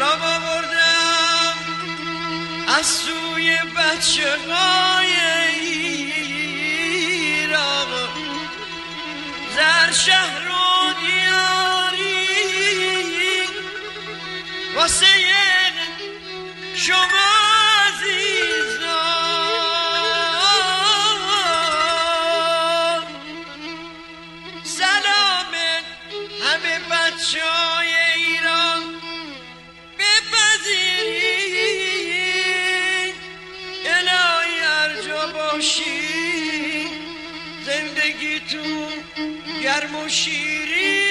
سلام آوردم از سوی بچه های ایران، زر شهر و دیاری واسه شما عزیزان. سلام همه بچه های ایران بپذیرید، الهی هر جا باشید زندگیتون گرم و شیرین.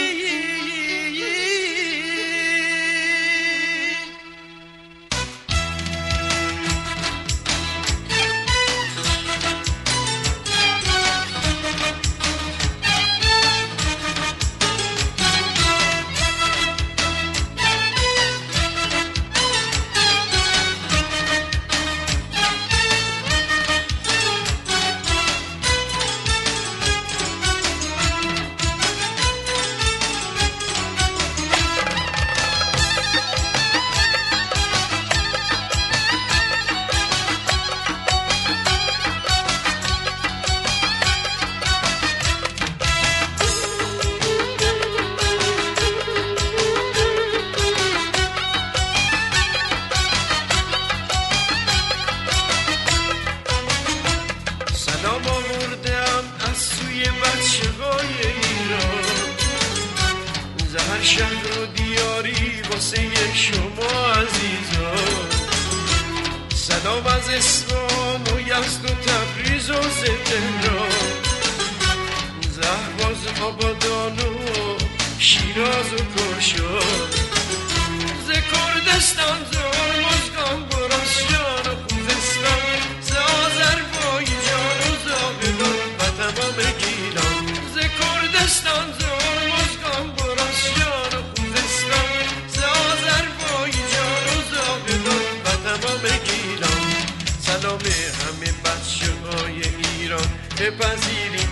شهر و دیاری واسه شما عزیزان. سلام از اصفهان و یزد و تبریز و تهران، زهواز آبادان و شیراز و کرشان، ز کردستان ز هرمزگان براسجان و خوزستان، ز آذربایجان و زاغدان و تمام گیلان، ز کردستان ز هرمزگان براسجان و خوزستان، ز آذربایجان و زاغدان و تمام گیلان. سلام همه بچه های ایران بپذیریم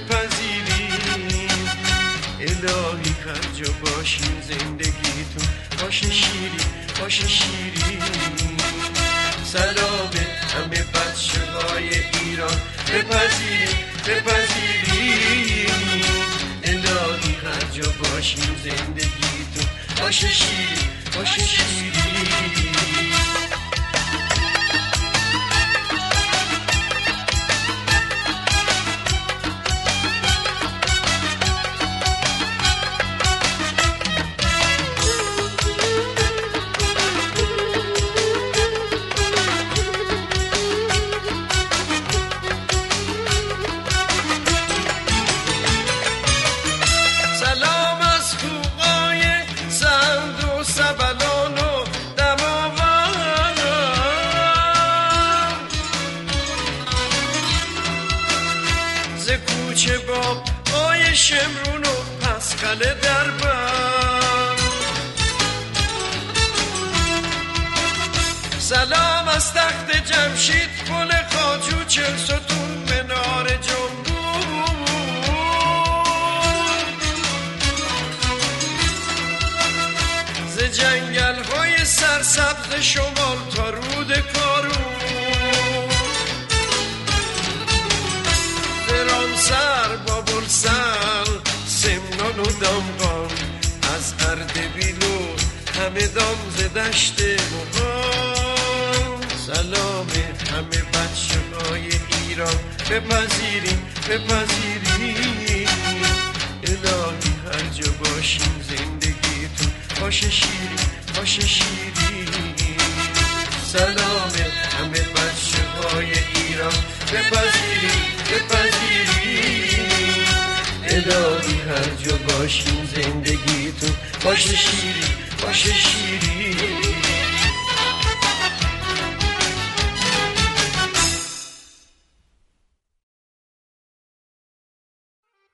الهی هر جا باشین زندگیتون باشه شیرین. سلام همه بچه های ایران بپذیریم الهی هر جا باشین زندگیتون باشه شیرین. کوچه با آی شمرون و پسخل دربم، سلام از تخت جمشید پل خواجو چل ستون منار جنبو، ز جنگل های سرسبز شمال تا رود کارون، سر بابل سر سمنان و دامغان، از اردبیل و همه دام ز دشت مغان. سلام همه بچه های ایران بپذیریم الهی هر جا باشین زندگیتون باشه شیرین. سلام همه بچه های ایران بپذیریم الهی هر جا باشین زندگیتون باشه شیرین.